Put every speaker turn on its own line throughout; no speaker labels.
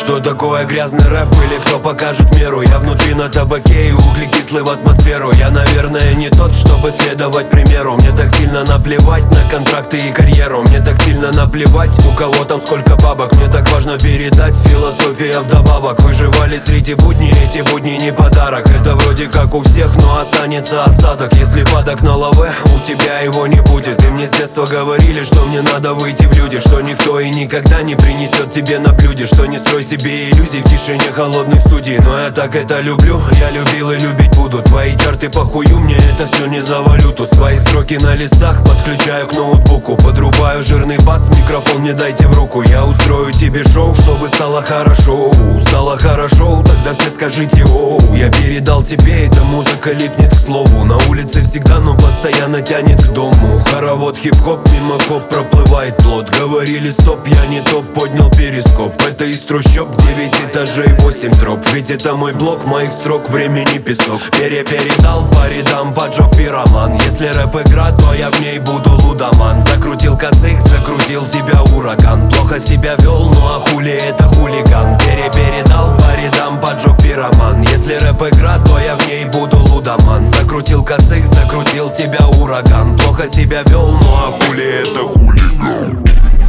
Что такое грязный рэп или кто покажет меру? Я внутри на табаке и углекислый в атмосферу. Я, наверное, не тот, чтобы следовать примеру. Мне так сильно наплевать на контракты и карьеру. Мне так сильно наплевать, у кого там сколько бабок. Мне так важно передать философия вдобавок. Выживали среди будней, эти будни не подарок. Это вроде как у всех, но останется осадок. Если падок на лаве, у тебя его не будет. И мне с детства говорили, что мне надо выйти в люди, что никто и никогда не принесет тебе на блюде, что не строй себе иллюзий в тишине холодных студий. Но я так это люблю, я любил и любить буду. Твои чарты похую, мне это все не за валюту. Свои строки на листах подключаю к ноутбуку. Подрубаю жирный бас, микрофон мне дайте в руку. Я устрою тебе шоу, чтобы стало хорошо. Стало хорошо, тогда все скажите оу. Я передал тебе, эта музыка липнет к слову. На улице всегда, но постоянно тянет к дому. Хоровод хип-хоп, мимо коп проплывает плот. Говорили стоп, я не топ, поднял перископ. Это из трущоб, 9 этажей, 8 троп. Ведь это мой блок, моих строк, времени песок. Передал по рядам, поджег пироман. Если рэп игра, то я в ней буду лудоман. Закрутил косых, закрутил тебя ураган. Плохо себя вел, ну а хули это хулиган. Передал по рядам, поджег пироман. Если рэп игра, то я в ней буду лудоман. Закрутил косых, закрутил тебя ураган. Плохо себя вел, ну а хули это хулиган.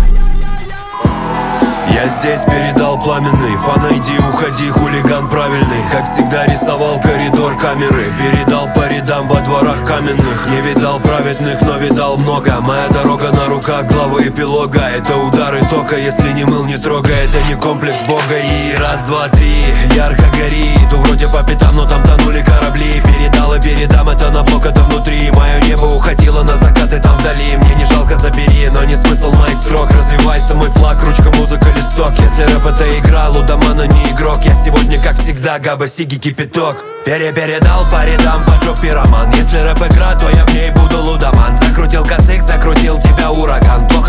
Я здесь передал пламенный, фан иди, уходи, хулиган правильный. Как всегда рисовал коридор камеры. Передал по рядам во дворах каменных. Не видал праведных, но видал много. Моя дорога на руках главы эпилога. Это удары тока, если не мыл, не трогай. Это не комплекс бога. И раз, два, три, ярко гори. Иду вроде по пятам, но там тонули корабли. Передал и передам, это на блок, это внутри. Мое небо уходило на закаты там вдали. Мне не жалко, забери, но не смысл моих строк. Развивается мой флаг, ручка, музыка, листок. Если рэп это игра, лудомана не игрок. Я сегодня, как всегда, габа, сиги, кипяток. Передал по рядам, поджег пироман. Если рэп игра, то я в ней буду лудоман. Закрутил косых, закрутил тебя ураган.